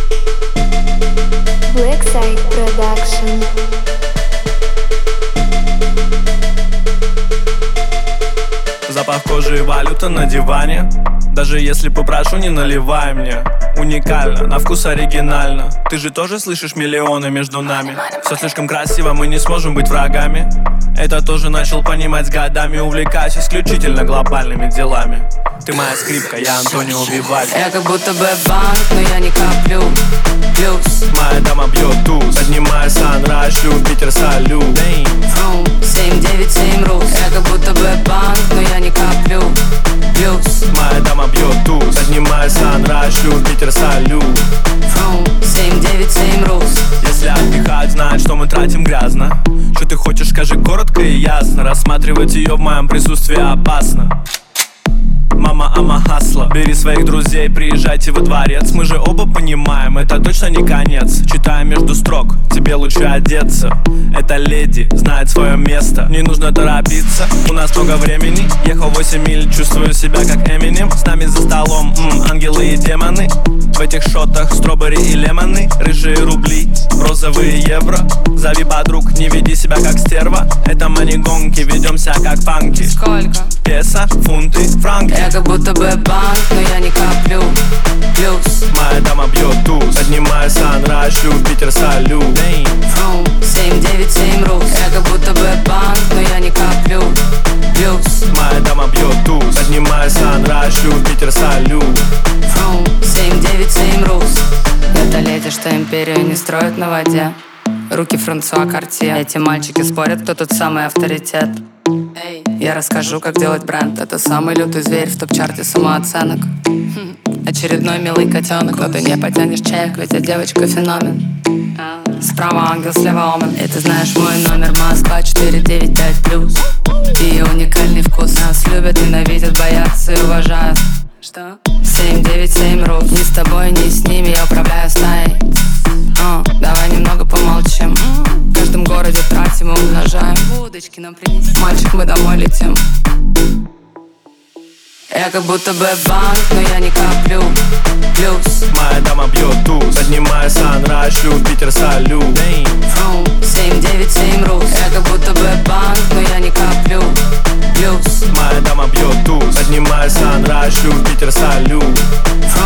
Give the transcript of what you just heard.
Blackside Production. Запах кожи и валюта на диване. Даже если попрошу, не наливай мне. Уникально, на вкус оригинально. Ты же тоже слышишь миллионы между нами. Все слишком красиво, мы не сможем быть врагами. Это тоже начал понимать с годами. Увлекаюсь исключительно глобальными делами. Ты моя скрипка, я Антонио Вивальди. Я как будто бы банк, но я не коплю плюс. Моя дама бьет туз. Поднимаю санрайз, шлю в Питер салют. Фрум, 797 рус. Я как будто бы банк, но я не коплю плюс. Моя дама бьет туз. Поднимаю санрайз, шлю в Питер салют. Фрум, 797 рус. Если отдыхать, знают, что мы тратим грязно. Что ты хочешь, скажи коротко и ясно. Рассматривать ее в моем присутствии опасно. Мама, ама хасла. Бери своих друзей, приезжайте во дворец. Мы же оба понимаем, это точно не конец. Читаю между строк, тебе лучше одеться. Эта леди знает свое место. Не нужно торопиться, у нас много времени. Ехал 8 миль, чувствую себя как Эминем. С нами за столом, ангелы и демоны. В этих шотах стробери и лемоны. Рыжие рубли, розовые евро. Зови подруг, не веди себя как стерва. Это мани-гонки, ведемся как панки. Сколько? Песо, фунты, франки. Я как будто бы банк, но я не коплю плюс. Моя дама бьет туз. Поднимаю санрайз, шлю в Питер салют. Фрум, 797 рус. Я как будто бы банк, но я не коплю плюс. Моя дама бьет туз. Поднимаю санрайз, шлю в Питер салют. Фрум, 797 рус. Это леди, что империю не строят на воде. Руки Франсуа Картье. Эти мальчики спорят, кто тут самый авторитет. Я расскажу, как делать бренд. Это самый лютый зверь в топ-чарте самооценок. Очередной милый котенок, но ты не потянешь чек, ведь я девочка феномен. Справа ангел, слева омен. И ты знаешь мой номер, Москва 495+. И уникальный вкус. Нас любят, ненавидят, боятся и уважают. Что? 797 рус. Ни с тобой, ни с ними я управляю стаей. Давай немного помолчим. В каждом городе тратим и умножаем. Водочки нам принеси. Мальчик, мы домой летим. Я как будто бы банк, но я не коплю плюс. Моя дама бьет туз. Поднимаю санрайз, шлю в Питер салют. Фрум, 797 рус. Я как будто бы банк, но я не коплю плюс. Моя дама бьет туз. Поднимаю санрайз, шлю в Питер салют. Фрум,